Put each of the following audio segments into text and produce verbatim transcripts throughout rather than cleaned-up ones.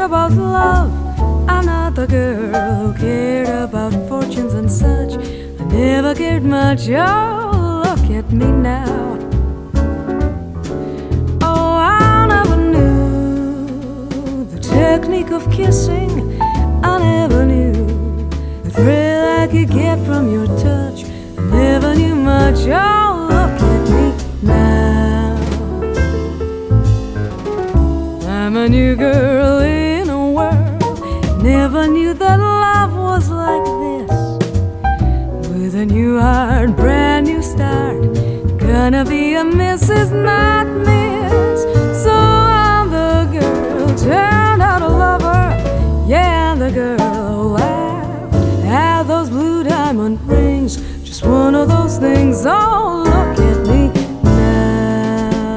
about love. I'm not the girl who cared about fortunes and such. I never cared much. Oh, look at me now. Oh, I never knew the technique of kissing. I never knew the thrill I could get from your touch. I never knew much. Oh, look at me now. I'm a new girl in a world. Never knew that love was like this. With a new heart, brand new start. Gonna be a Missus Not Miss. So I'm the girl turned out a lover. Yeah, I'm the girl who laughed at those blue diamond rings. Just one of those things. Oh, look at me now.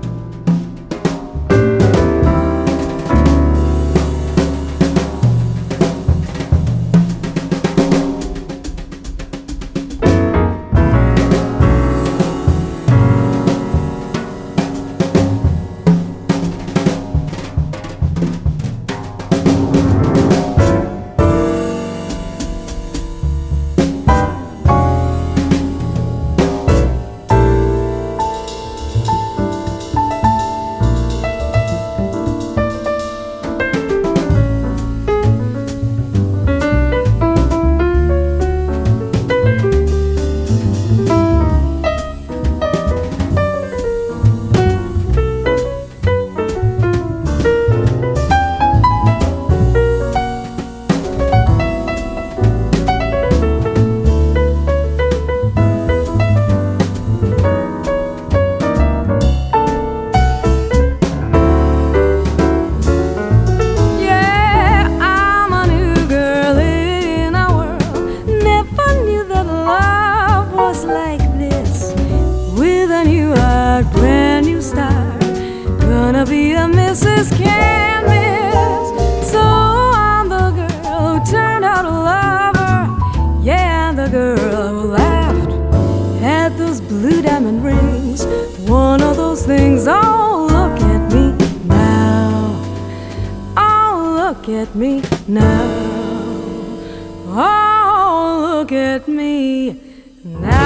Brand new start, gonna be a Missus Can't Miss. So I'm the girl who turned out a lover. Yeah, I'm the girl who laughed at those blue diamond rings. One of those things. Oh, look at me now. Oh, look at me now. Oh, look at me now.